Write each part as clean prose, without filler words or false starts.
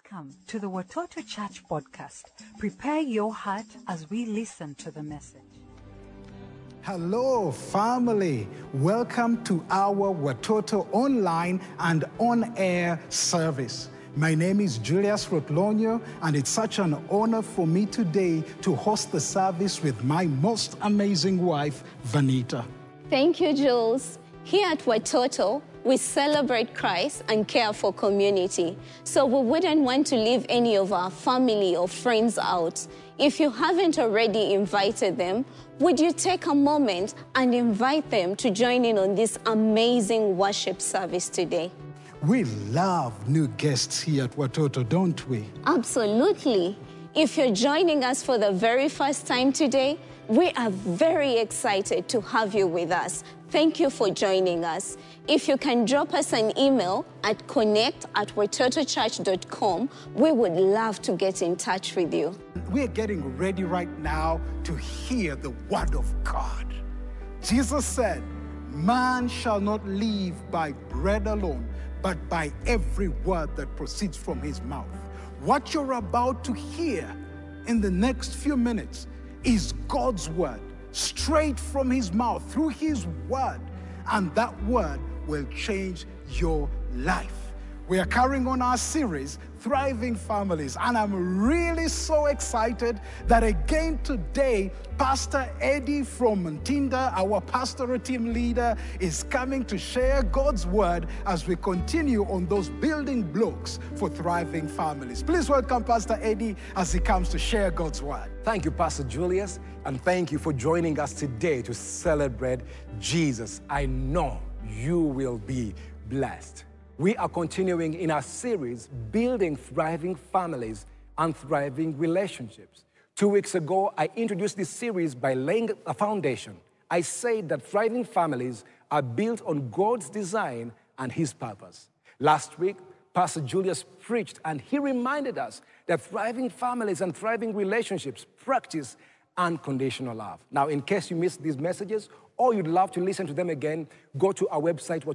Welcome to the Watoto Church podcast. Prepare your heart as we listen to the message. Hello, family. Welcome to our Watoto online and on-air service. My name is Julius Rotlonyo, and it's such an honor for me today to host the service with my most amazing wife, Vanita. Thank you, Jules. Here at Watoto, we celebrate Christ and care for community. So we wouldn't want to leave any of our family or friends out. If you haven't already invited them, would you take a moment and invite them to join in on this amazing worship service today? We love new guests here at Watoto, don't we? Absolutely. If you're joining us for the very first time today, we are very excited to have you with us. Thank you for joining us. If you can drop us an email at connect@watotochurch.com, we would love to get in touch with you. We're getting ready right now to hear the word of God. Jesus said, "Man shall not live by bread alone, but by every word that proceeds from his mouth." What you're about to hear in the next few minutes is God's word, straight from his mouth, through his word. And that word will change your life. We are carrying on our series, Thriving Families, and I'm really so excited that again today, Pastor Eddie from Ntinda, our pastoral team leader, is coming to share God's word as we continue on those building blocks for thriving families. Please welcome Pastor Eddie as he comes to share God's word. Thank you, Pastor Julius, and thank you for joining us today to celebrate Jesus. I know you will be blessed. We are continuing in our series, Building Thriving Families and Thriving Relationships. 2 weeks ago, I introduced this series by laying a foundation. I said that thriving families are built on God's design and his purpose. Last week, Pastor Julius preached, and he reminded us that thriving families and thriving relationships practice unconditional love. Now, in case you missed these messages, or you'd love to listen to them again, go to our website,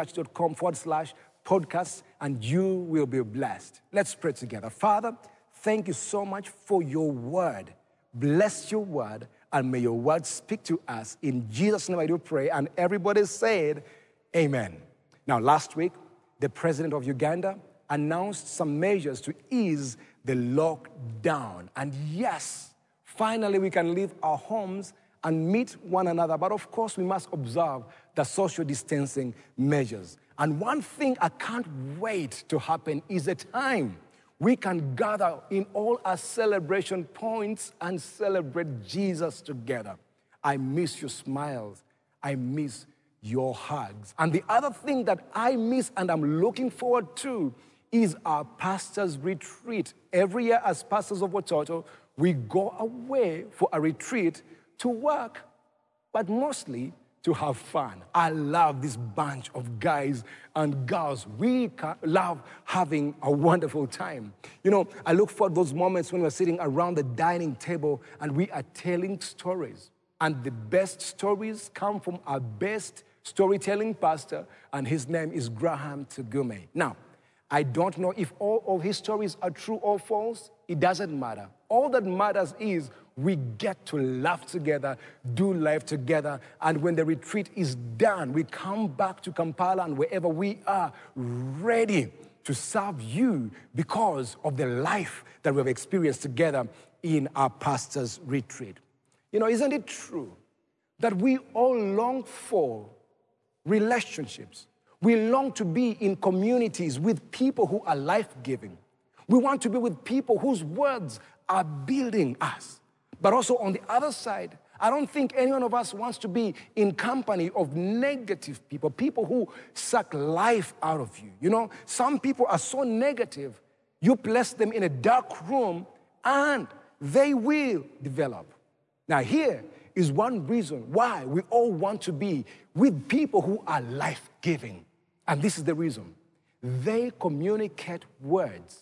watotochurch.com/podcasts, and you will be blessed. Let's pray together. Father, thank you so much for your word. Bless your word, and may your word speak to us. In Jesus' name I do pray, and everybody said, amen. Now, last week, the president of Uganda announced some measures to ease the lockdown. And yes, finally we can leave our homes and meet one another. But of course, we must observe the social distancing measures. And one thing I can't wait to happen is a time we can gather in all our celebration points and celebrate Jesus together. I miss your smiles. I miss your hugs. And the other thing that I miss and I'm looking forward to is our pastors' retreat. Every year as pastors of Watoto, we go away for a retreat to work, but mostly to have fun. I love this bunch of guys and girls. We love having a wonderful time. You know, I look for those moments when we're sitting around the dining table and we are telling stories. And the best stories come from our best storytelling pastor, and his name is Graham Tugume. Now, I don't know if all of his stories are true or false. It doesn't matter. All that matters is we get to laugh together, do life together, and when the retreat is done, we come back to Kampala and wherever we are, ready to serve you because of the life that we've experienced together in our pastor's retreat. You know, isn't it true that we all long for relationships? We long to be in communities with people who are life-giving. We want to be with people whose words are building us. But also on the other side, I don't think any one of us wants to be in company of negative people, people who suck life out of you. You know, some people are so negative, you place them in a dark room and they will develop. Now here is one reason why we all want to be with people who are life-giving. And this is the reason. They communicate words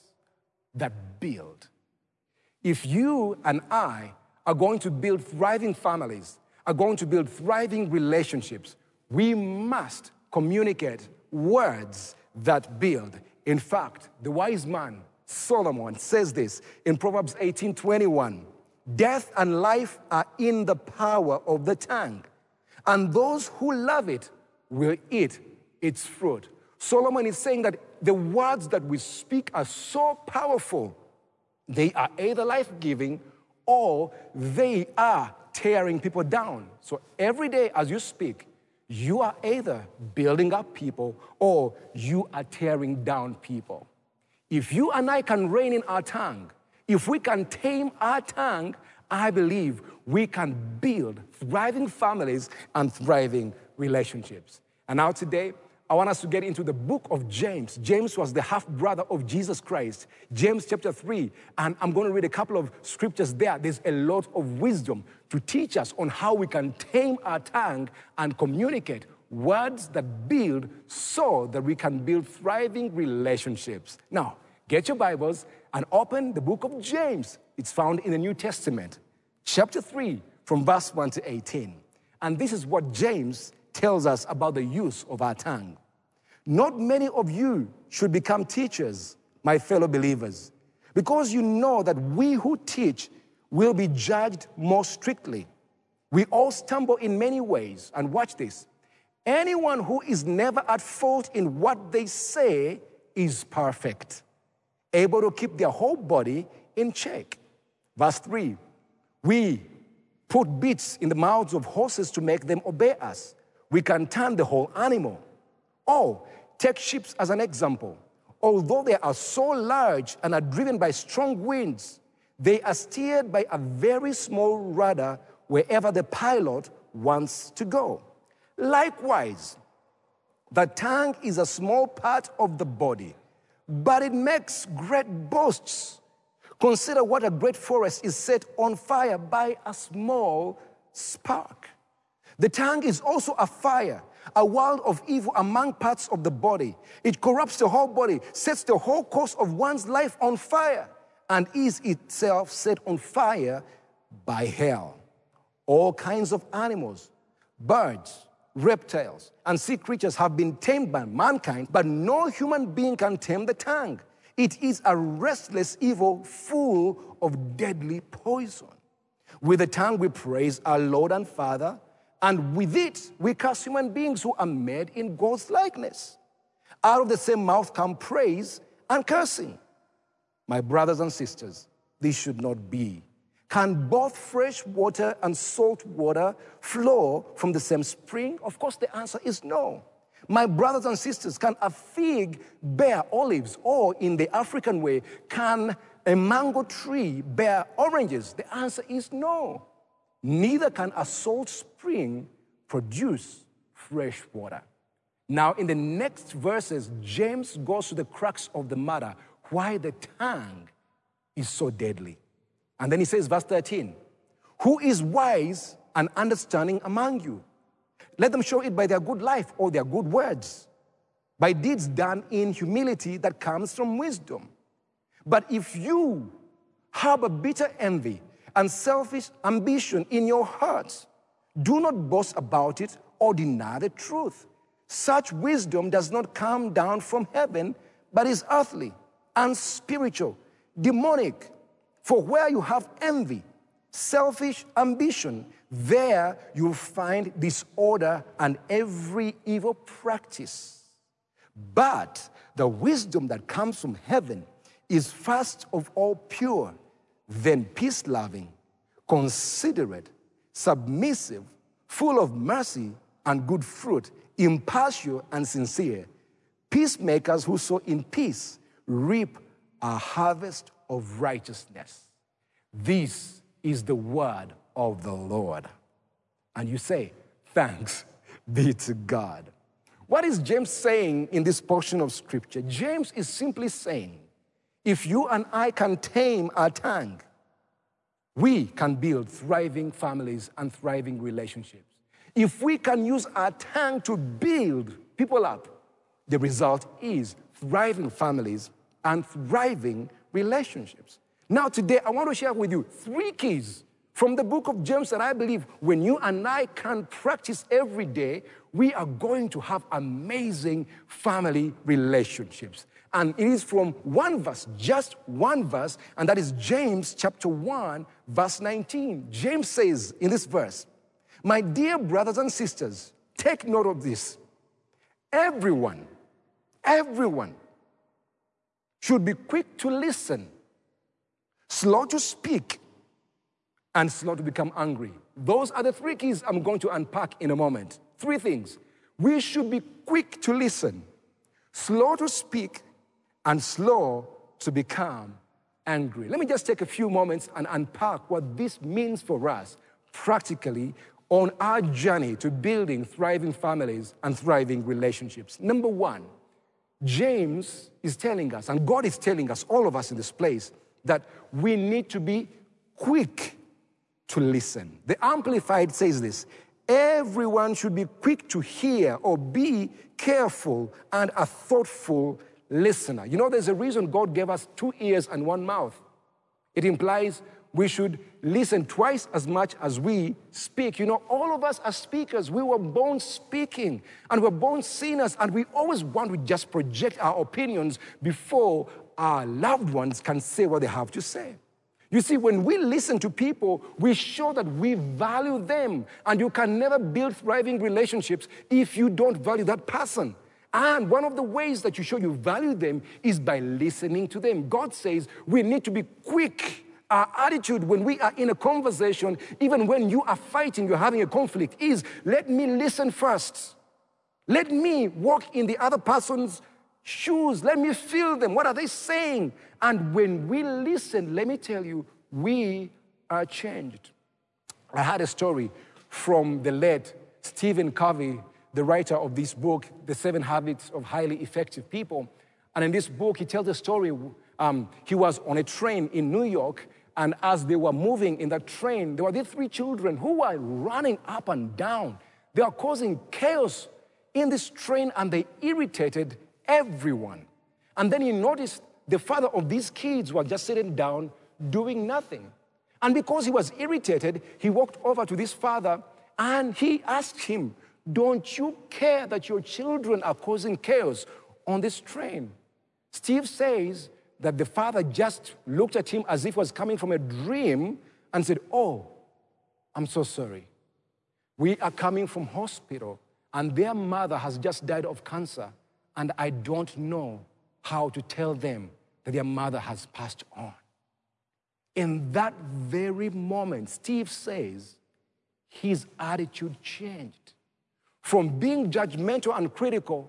that build. If you and I are going to build thriving families, are going to build thriving relationships, we must communicate words that build. In fact, the wise man Solomon says this in Proverbs 18:21. Death and life are in the power of the tongue, and those who love it will eat its fruit. Solomon is saying that the words that we speak are so powerful. They are either life-giving or they are tearing people down. So every day as you speak, you are either building up people or you are tearing down people. If you and I can rein in our tongue, if we can tame our tongue, I believe we can build thriving families and thriving relationships. And now today, I want us to get into the book of James. James was the half-brother of Jesus Christ. James chapter 3, and I'm going to read a couple of scriptures there. There's a lot of wisdom to teach us on how we can tame our tongue and communicate words that build so that we can build thriving relationships. Now, get your Bibles and open the book of James. It's found in the New Testament, chapter 3, from verse 1 to 18. And this is what James tells us about the use of our tongue. Not many of you should become teachers, my fellow believers, because you know that we who teach will be judged more strictly. We all stumble in many ways, and watch this. Anyone who is never at fault in what they say is perfect, able to keep their whole body in check. Verse 3, we put bits in the mouths of horses to make them obey us. We can turn the whole animal. Oh, take ships as an example. Although they are so large and are driven by strong winds, they are steered by a very small rudder wherever the pilot wants to go. Likewise, the tongue is a small part of the body, but it makes great boasts. Consider what a great forest is set on fire by a small spark. The tongue is also a fire, a world of evil among parts of the body. It corrupts the whole body, sets the whole course of one's life on fire, and is itself set on fire by hell. All kinds of animals, birds, reptiles, and sea creatures have been tamed by mankind, but no human being can tame the tongue. It is a restless evil full of deadly poison. With the tongue we praise our Lord and Father, and with it we curse human beings who are made in God's likeness. Out of the same mouth come praise and cursing. My brothers and sisters, this should not be. Can both fresh water and salt water flow from the same spring? Of course, the answer is no. My brothers and sisters, can a fig bear olives? Or in the African way, can a mango tree bear oranges? The answer is no. Neither can a salt spring produce fresh water. Now, in the next verses, James goes to the crux of the matter, why the tongue is so deadly. And then he says, verse 13, who is wise and understanding among you? Let them show it by their good life or their good words, by deeds done in humility that comes from wisdom. But if you harbor bitter envy and selfish ambition in your hearts, do not boast about it or deny the truth. Such wisdom does not come down from heaven, but is earthly, unspiritual, demonic. For where you have envy, selfish ambition, there you'll find disorder and every evil practice. But the wisdom that comes from heaven is first of all pure, then peace-loving, considerate, submissive, full of mercy and good fruit, impartial and sincere. Peacemakers who sow in peace reap a harvest of righteousness. This is the word of the Lord. And you say, thanks be to God. What is James saying in this portion of Scripture? James is simply saying, if you and I can tame our tongue, we can build thriving families and thriving relationships. If we can use our tongue to build people up, the result is thriving families and thriving relationships. Now today, I want to share with you 3 keys from the book of James that I believe when you and I can practice every day, we are going to have amazing family relationships. And it is from one verse, just one verse, and that is James chapter 1, verse 19. James says in this verse, "My dear brothers and sisters, take note of this. Everyone should be quick to listen, slow to speak, and slow to become angry." Those are the three keys I'm going to unpack in a moment. Three things. We should be quick to listen, slow to speak, and slow to become angry. Let me just take a few moments and unpack what this means for us practically on our journey to building thriving families and thriving relationships. Number one, James is telling us, and God is telling us, all of us in this place, that we need to be quick to listen. The Amplified says this: everyone should be quick to hear or be careful and a thoughtful listener. You know, there's a reason God gave us 2 ears and 1 mouth. It implies we should listen twice as much as we speak. You know, all of us are speakers. We were born speaking, and we're born sinners, and we always want to just project our opinions before our loved ones can say what they have to say. You see, when we listen to people, we show that we value them, and you can never build thriving relationships if you don't value that person. And one of the ways that you show you value them is by listening to them. God says we need to be quick. Our attitude when we are in a conversation, even when you are fighting, you're having a conflict, is let me listen first. Let me walk in the other person's shoes. Let me feel them. What are they saying? And when we listen, let me tell you, we are changed. I had a story from the late Stephen Covey, the writer of this book, The 7 Habits of Highly Effective People. And in this book, he tells a story. He was on a train in New York, and as they were moving in that train, there were these 3 children who were running up and down. They are causing chaos in this train, and they irritated everyone. And then he noticed the father of these kids was just sitting down, doing nothing. And because he was irritated, he walked over to this father, and he asked him, "Don't you care that your children are causing chaos on this train?" Steve says that the father just looked at him as if he was coming from a dream and said, "Oh, I'm so sorry. We are coming from hospital, and their mother has just died of cancer, and I don't know how to tell them that their mother has passed on." In that very moment, Steve says his attitude changed. From being judgmental and critical,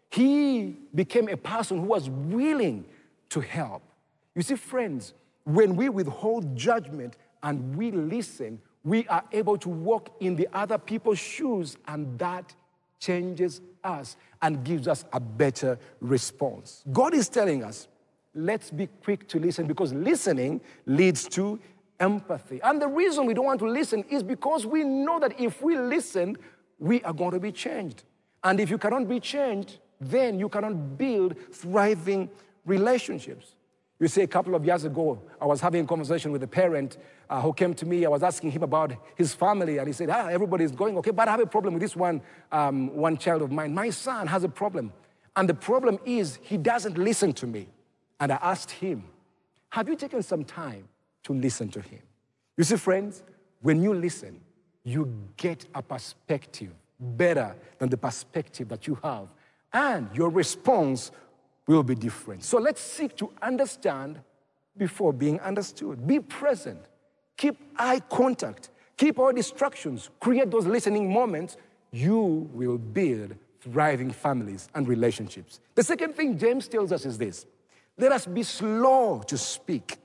he became a person who was willing to help. You see, friends, when we withhold judgment and we listen, we are able to walk in the other people's shoes, and that changes us and gives us a better response. God is telling us, let's be quick to listen, because listening leads to empathy. And the reason we don't want to listen is because we know that if we listen, we are going to be changed. And if you cannot be changed, then you cannot build thriving relationships. You see, a couple of years ago, I was having a conversation with a parent who came to me. I was asking him about his family, and he said, everybody's going okay, but I have a problem with this one child of mine. My son has a problem, and the problem is he doesn't listen to me. And I asked him, have you taken some time to listen to him? You see, friends, when you listen, you get a perspective better than the perspective that you have, and your response will be different. So let's seek to understand before being understood. Be present. Keep eye contact. Keep all distractions. Create those listening moments. You will build thriving families and relationships. The second thing James tells us is this: let us be slow to speak.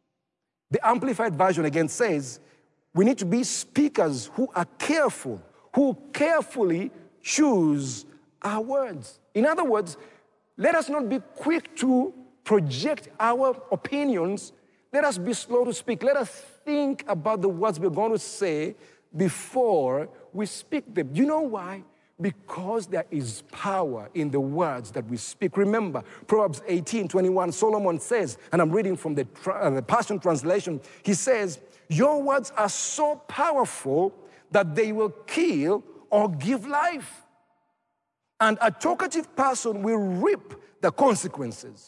The Amplified Version again says, we need to be speakers who are careful, who carefully choose our words. In other words, let us not be quick to project our opinions. Let us be slow to speak. Let us think about the words we're going to say before we speak them. You know why? Because there is power in the words that we speak. Remember, Proverbs 18:21, Solomon says, and I'm reading from the Passion Translation, he says, your words are so powerful that they will kill or give life. And a talkative person will reap the consequences.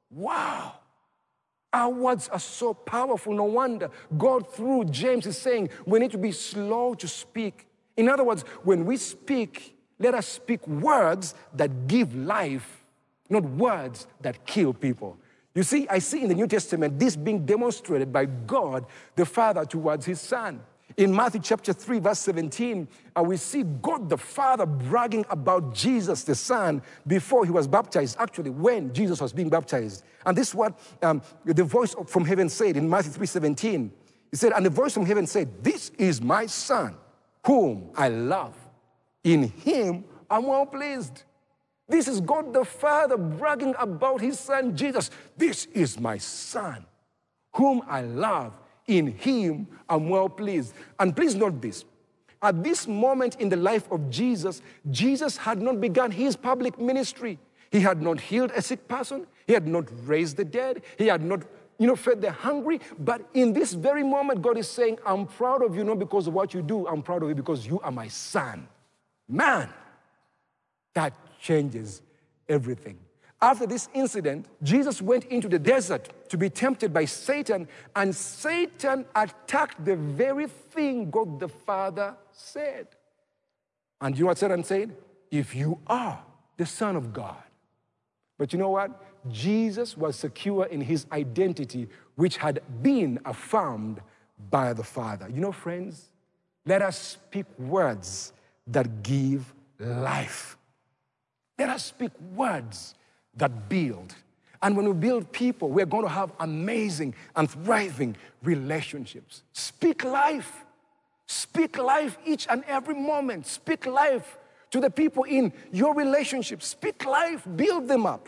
Wow. Our words are so powerful. No wonder God, through James, is saying we need to be slow to speak. In other words, when we speak, let us speak words that give life, not words that kill people. You see, I see in the New Testament this being demonstrated by God the Father towards his Son. In Matthew chapter 3, verse 17, we see God the Father bragging about Jesus the Son before he was baptized, actually when Jesus was being baptized. And this is what the voice from heaven said in Matthew 3:17. He said, and the voice from heaven said, this is my Son, whom I love. In him I'm well pleased. This is God the Father bragging about his Son Jesus. This is my Son, whom I love. In him I'm well pleased. And please note this. At this moment in the life of Jesus, Jesus had not begun his public ministry. He had not healed a sick person. He had not raised the dead. He had not, fed the hungry. But in this very moment, God is saying, I'm proud of you, not because of what you do. I'm proud of you because you are my Son. Man, that changes everything. After this incident, Jesus went into the desert to be tempted by Satan, and Satan attacked the very thing God the Father said. And you know what Satan said? If you are the Son of God. But you know what? Jesus was secure in his identity, which had been affirmed by the Father. You know, friends, let us speak words that give life. Let us speak words that build. And when we build people, we're going to have amazing and thriving relationships. Speak life. Speak life each and every moment. Speak life to the people in your relationships. Speak life. Build them up.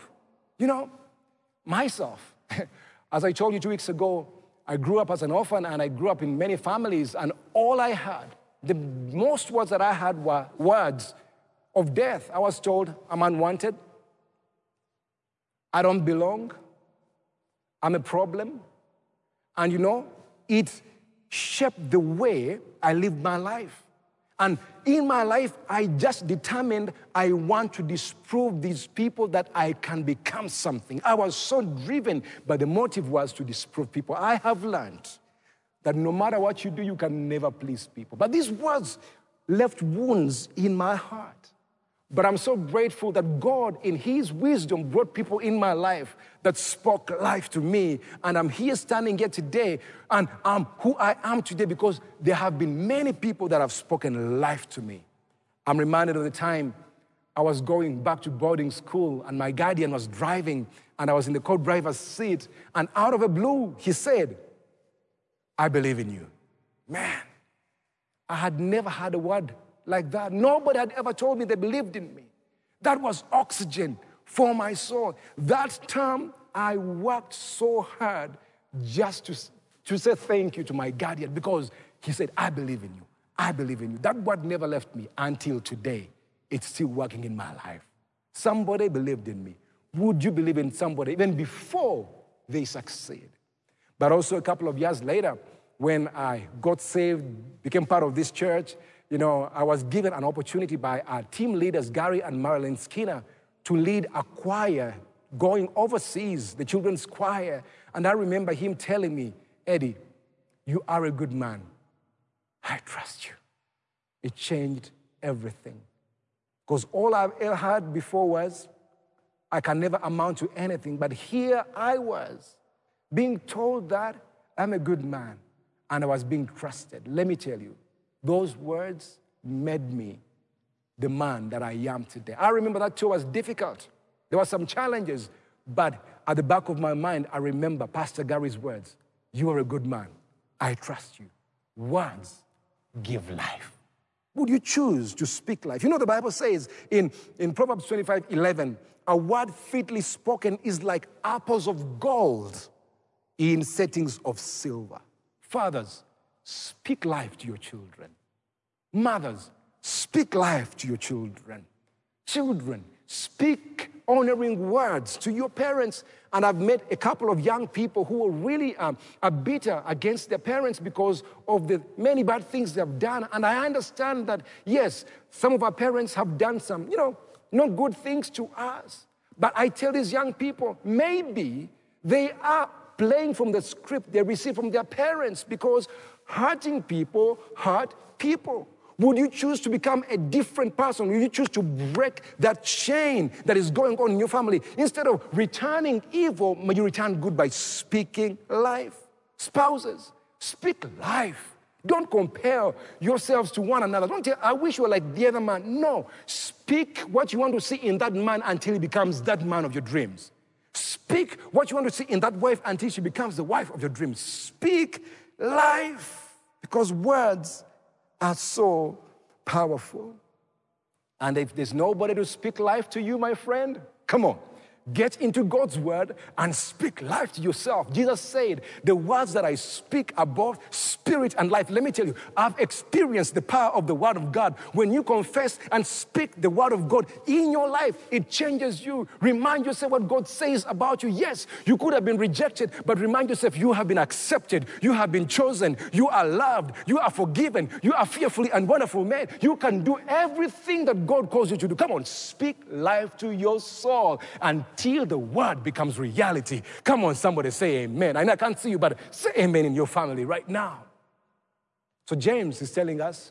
Myself, as I told you 2 weeks ago, I grew up as an orphan and I grew up in many families, and all I had, the most words that I had were words of death. I was told I'm unwanted. I don't belong. I'm a problem. And it shaped the way I lived my life. And in my life, I just determined I want to disprove these people that I can become something. I was so driven, but the motive was to disprove people. I have learned that no matter what you do, you can never please people. But these words left wounds in my heart. But I'm so grateful that God, in his wisdom, brought people in my life that spoke life to me. And I'm here standing here today, and I'm who I am today because there have been many people that have spoken life to me. I'm reminded of the time I was going back to boarding school, and my guardian was driving, and I was in the co-driver's seat, and out of the blue, he said, I believe in you. Man, I had never had a word like that. Nobody had ever told me they believed in me. That was oxygen for my soul. That time, I worked so hard just to say thank you to my guardian because he said, I believe in you. I believe in you. That word never left me until today. It's still working in my life. Somebody believed in me. Would you believe in somebody even before they succeed? But also a couple of years later, when I got saved, became part of this church, I was given an opportunity by our team leaders, Gary and Marilyn Skinner, to lead a choir going overseas, the children's choir. And I remember him telling me, Eddie, you are a good man. I trust you. It changed everything. Because all I've ever had before was, I can never amount to anything. But here I was, being told that I'm a good man, and I was being trusted. Let me tell you, those words made me the man that I am today. I remember that tour was difficult. There were some challenges, but at the back of my mind, I remember Pastor Gary's words, you are a good man. I trust you. Words give life. Would you choose to speak life? The Bible says in Proverbs 25:11, a word fitly spoken is like apples of gold in settings of silver. Fathers, speak life to your children. Mothers, speak life to your children. Children, speak honoring words to your parents. And I've met a couple of young people who are really are bitter against their parents because of the many bad things they have done. And I understand that, yes, some of our parents have done some, not good things to us. But I tell these young people, maybe they are playing from the script they received from their parents, because hurting people hurt people. Would you choose to become a different person? Would you choose to break that chain that is going on in your family? Instead of returning evil, may you return good by speaking life. Spouses, speak life. Don't compare yourselves to one another. Don't say, I wish you were like the other man. No, speak what you want to see in that man until he becomes that man of your dreams. Speak what you want to see in that wife until she becomes the wife of your dreams. Speak life, because words are so powerful. And if there's nobody to speak life to you, my friend, come on. Get into God's word and speak life to yourself. Jesus said, the words that I speak are both spirit and life. Let me tell you, I've experienced the power of the word of God. When you confess and speak the word of God in your life, it changes you. Remind yourself what God says about you. Yes, you could have been rejected, but remind yourself you have been accepted. You have been chosen. You are loved. You are forgiven. You are fearfully and wonderful made. You can do everything that God calls you to do. Come on, speak life to your soul until the word becomes reality. Come on, somebody say amen. I can't see you, but say amen in your family right now. So James is telling us,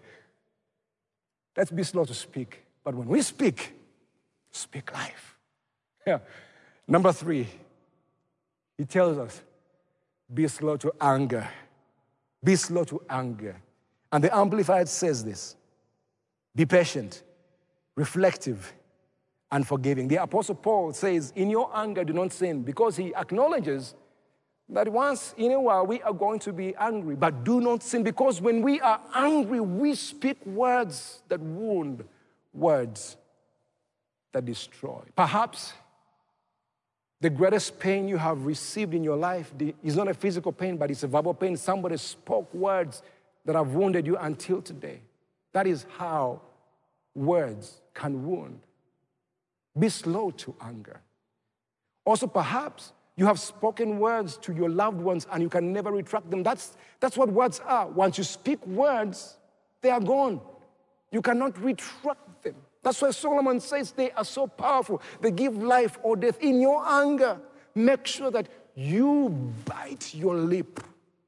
let's be slow to speak. But when we speak, speak life. Yeah. Number 3, he tells us, be slow to anger. Be slow to anger. And the Amplified says this, be patient, reflective, and forgiving. The Apostle Paul says, in your anger, do not sin, because he acknowledges that once in a while we are going to be angry, but do not sin, because when we are angry, we speak words that wound, words that destroy. Perhaps the greatest pain you have received in your life is not a physical pain, but it's a verbal pain. Somebody spoke words that have wounded you until today. That is how words can wound. Be slow to anger. Also, perhaps you have spoken words to your loved ones and you can never retract them. That's what words are. Once you speak words, they are gone. You cannot retract them. That's why Solomon says they are so powerful. They give life or death. In your anger, make sure that you bite your lip.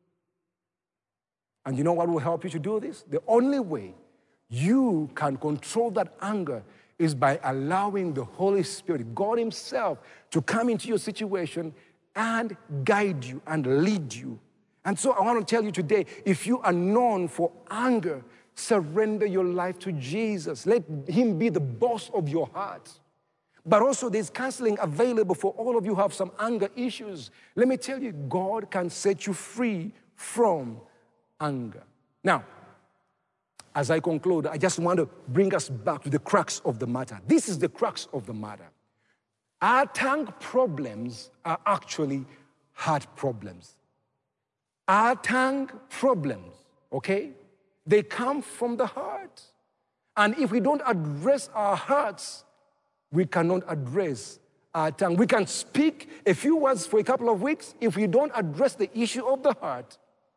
And you know what will help you to do this? The only way you can control that anger is by allowing the Holy Spirit, God himself, to come into your situation and guide you and lead you. And so I want to tell you today, if you are known for anger, surrender your life to Jesus. Let him be the boss of your heart. But also there's counseling available for all of you who have some anger issues. Let me tell you, God can set you free from anger. Now, as I conclude, I just want to bring us back to the crux of the matter. This is the crux of the matter. Our tongue problems are actually heart problems. Our tongue problems, okay, they come from the heart. And if we don't address our hearts, we cannot address our tongue. We can speak a few words for a couple of weeks. If we don't address the issue of the heart,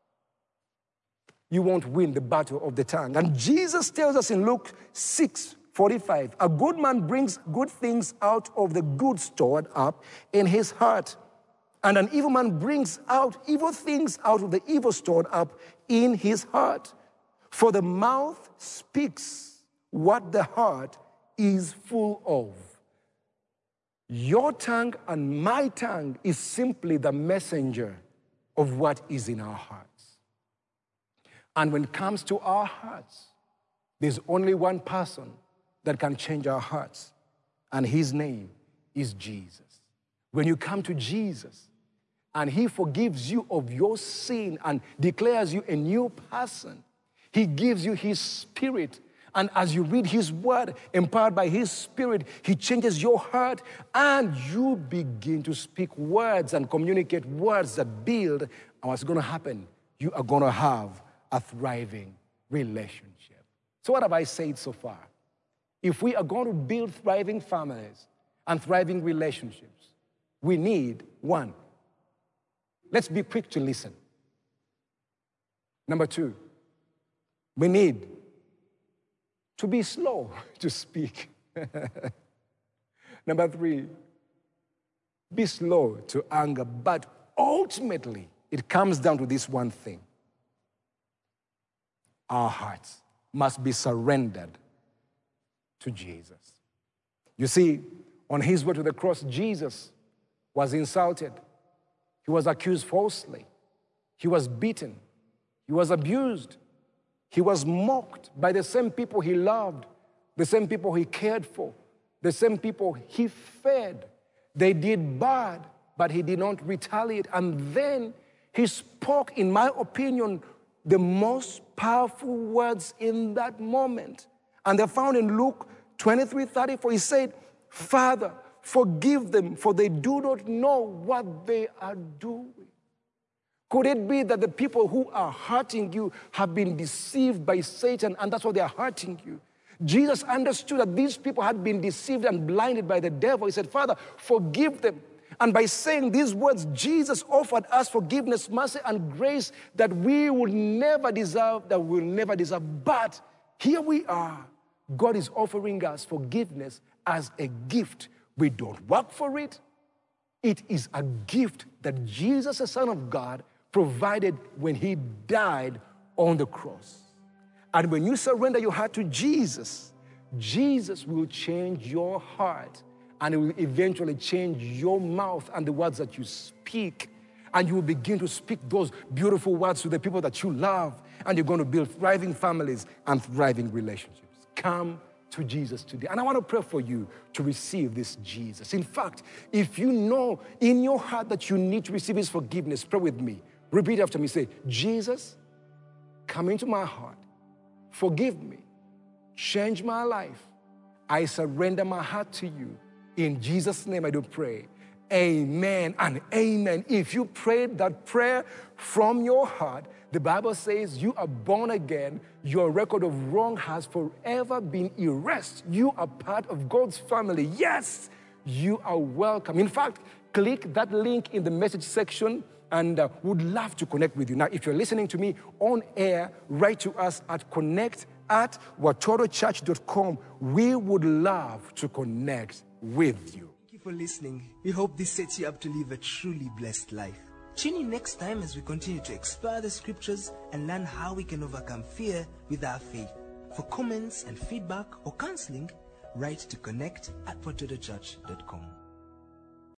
you won't win the battle of the tongue. And Jesus tells us in Luke 6:45, a good man brings good things out of the good stored up in his heart. And an evil man brings out evil things out of the evil stored up in his heart. For the mouth speaks what the heart is full of. Your tongue and my tongue is simply the messenger of what is in our hearts. And when it comes to our hearts, there's only one person that can change our hearts, and his name is Jesus. When you come to Jesus and he forgives you of your sin and declares you a new person, he gives you his spirit. And as you read his word, empowered by his spirit, he changes your heart and you begin to speak words and communicate words that build. And what's going to happen? You are going to have a thriving relationship. So what have I said so far? If we are going to build thriving families and thriving relationships, we need, 1, let's be quick to listen. Number 2, we need to be slow to speak. Number 3, be slow to anger, but ultimately it comes down to this one thing. Our hearts must be surrendered to Jesus. You see, on his way to the cross, Jesus was insulted. He was accused falsely. He was beaten. He was abused. He was mocked by the same people he loved, the same people he cared for, the same people he fed. They did bad, but he did not retaliate. And then he spoke, in my opinion, the most powerful words in that moment. And they're found in Luke 23:34. He said, Father, forgive them, for they do not know what they are doing. Could it be that the people who are hurting you have been deceived by Satan, and that's why they are hurting you? Jesus understood that these people had been deceived and blinded by the devil. He said, Father, forgive them. And by saying these words, Jesus offered us forgiveness, mercy, and grace that we would never deserve, that we'll never deserve. But here we are. God is offering us forgiveness as a gift. We don't work for it. It is a gift that Jesus, the Son of God, provided when he died on the cross. And when you surrender your heart to Jesus, Jesus will change your heart, and it will eventually change your mouth and the words that you speak. And you will begin to speak those beautiful words to the people that you love, and you're going to build thriving families and thriving relationships. Come to Jesus today. And I want to pray for you to receive this Jesus. In fact, if you know in your heart that you need to receive his forgiveness, pray with me. Repeat after me. Say, Jesus, come into my heart. Forgive me. Change my life. I surrender my heart to you. In Jesus' name I do pray. Amen and amen. If you prayed that prayer from your heart, the Bible says you are born again. Your record of wrong has forever been erased. You are part of God's family. Yes, you are welcome. In fact, click that link in the message section, and would love to connect with you. Now, if you're listening to me on air, write to us at connect@watorochurch.com. We would love to connect with you. Thank you for listening. We hope this sets you up to live a truly blessed life. Tune in next time as we continue to explore the scriptures and learn how we can overcome fear with our faith. For comments and feedback or counseling, write to connect@watorochurch.com.